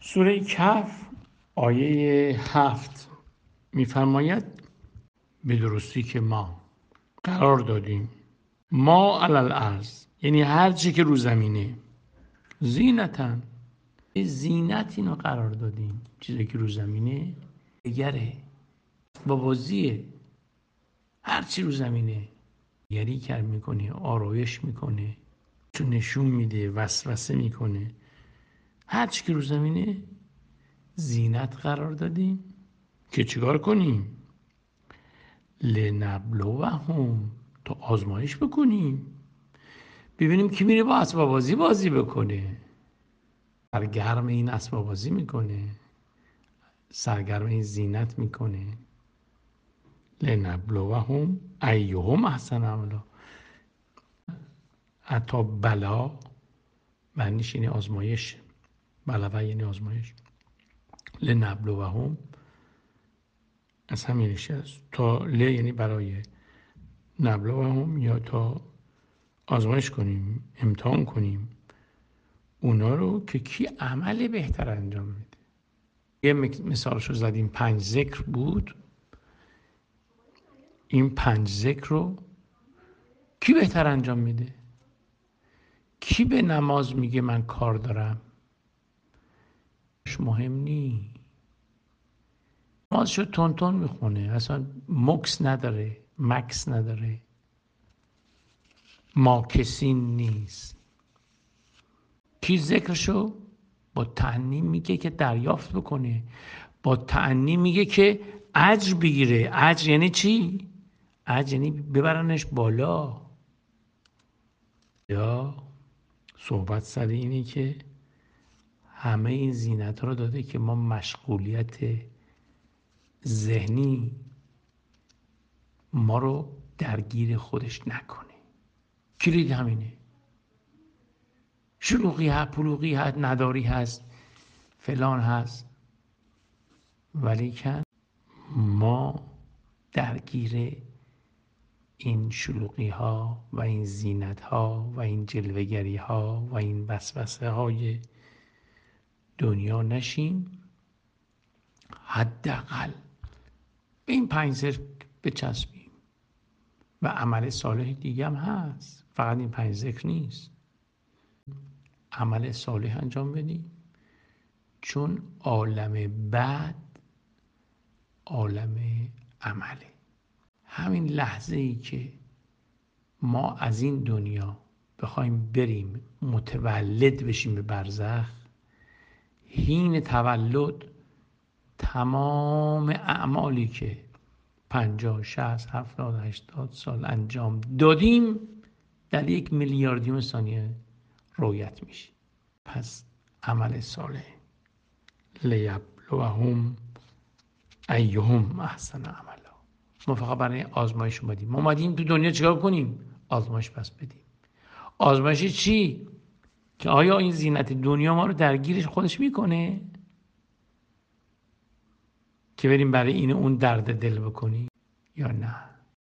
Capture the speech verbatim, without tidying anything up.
سوره کهف آیه هفت می‌فرماید به درستی که ما قرار دادیم ما علی الارض، یعنی هر چی که رو زمینه، زینتن، زینت اینو قرار دادیم، چیزی که رو زمینه دیگره با بازیه. هر چی رو زمینه یری کار میکنه، آرایش میکنه، تو نشون میده، وسوسه میکنه. هر چی که رو زمینه زینت قرار دادیم که چیکار کنیم؟ لنبلوهم، تو آزمایش بکنیم، ببینیم کی میره با اسباب بازی بازی بکنه. سرگرم این اسباب بازی میکنه، سرگرم این زینت میکنه. لنبلوهم ایهم احسن عملا. حتی بلا معنیش یعنی آزمایش، بلوه یعنی آزمایش. لنبلوهم از همین ریشه است. تا ل یعنی برای، نبلوهم یا تا آزمایش کنیم، امتحان کنیم اونا رو که کی عمل بهتر انجام میده. یه مثالشو زدیم، پنج ذکر بود. این پنج ذکر رو کی بهتر انجام میده؟ کی به نماز میگه من کار دارم؟ مهم نی، نمازشو تون تون میخونه، اصلا مکس نداره، مکس نداره، ماکسین نیست. کی ذکرشو با تأنی میگه که دریافت بکنه، با تأنی میگه که اجر بگیره. اجر یعنی چی؟ اجر یعنی ببرنش بالا. یا صحبت سر اینه که همه این زینت ها رو داده که ما مشغولیت ذهنی ما رو درگیر خودش نکنه. کلید همینه. شلوغی هست، پلوغی هست، نداری هست، فلان هست، ولی که ما درگیر این شلوغی ها و این زینت ها و این جلوگری ها و این وسوسه های دنیا نشیم. حداقل به این پنج ذکر بچسبیم و عمل صالح دیگه هم هست، فقط این پنج ذکر نیست. عمل صالح انجام بدیم، چون عالم بعد عالم عمله. همین لحظه ای که ما از این دنیا بخوایم بریم متولد بشیم به برزخ، حین تولد تمام اعمالی که پنجاه، شصت، هفتاد، هشتاد سال انجام دادیم در یک میلیاردیم ثانیه رویت میشه. پس عمل صالح، لیبلوهم ایهم احسن عملا. ما فقط برای آزمایش اومدیم. ما اومدیم تو دنیا چیکار کنیم؟ آزمایش پس بدیم. آزمایش چی؟ که آیا این زینت دنیا ما رو درگیرش خودش میکنه که بریم برای این اون درد دل بکنیم یا نه؟